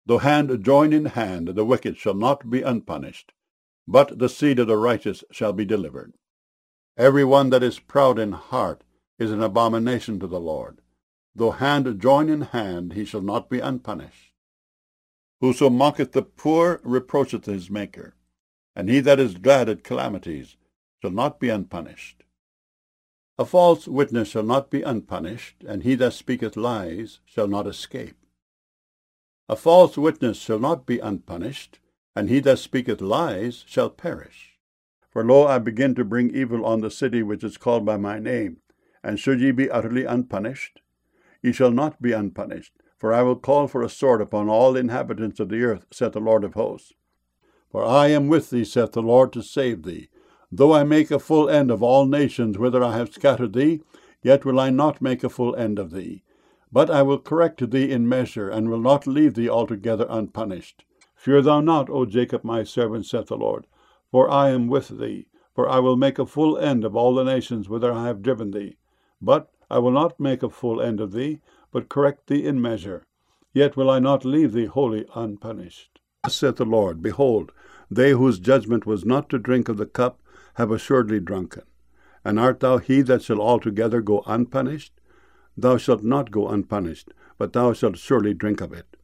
Though hand join in hand, the wicked shall not be unpunished, but the seed of the righteous shall be delivered. Every one that is proud in heart is an abomination to the Lord. Though hand join in hand, he shall not be unpunished. Whoso mocketh the poor reproacheth his Maker, and he that is glad at calamities shall not be unpunished. A false witness shall not be unpunished, and he that speaketh lies shall not escape. A false witness shall not be unpunished, and he that speaketh lies shall perish. For lo, I begin to bring evil on the city which is called by my name, and should ye be utterly unpunished? Ye shall not be unpunished, for I will call for a sword upon all the inhabitants of the earth, saith the Lord of hosts. For I am with thee, saith the Lord, to save thee. Though I make a full end of all nations whither I have scattered thee, yet will I not make a full end of thee. But I will correct thee in measure, and will not leave thee altogether unpunished. Fear thou not, O Jacob my servant, saith the Lord, for I am with thee. For I will make a full end of all the nations whither I have driven thee. But I will not make a full end of thee, but correct thee in measure. Yet will I not leave thee wholly unpunished. Thus saith the Lord, Behold, they whose judgment was not to drink of the cup have assuredly drunken. And art thou he that shall altogether go unpunished? Thou shalt not go unpunished, but thou shalt surely drink of it.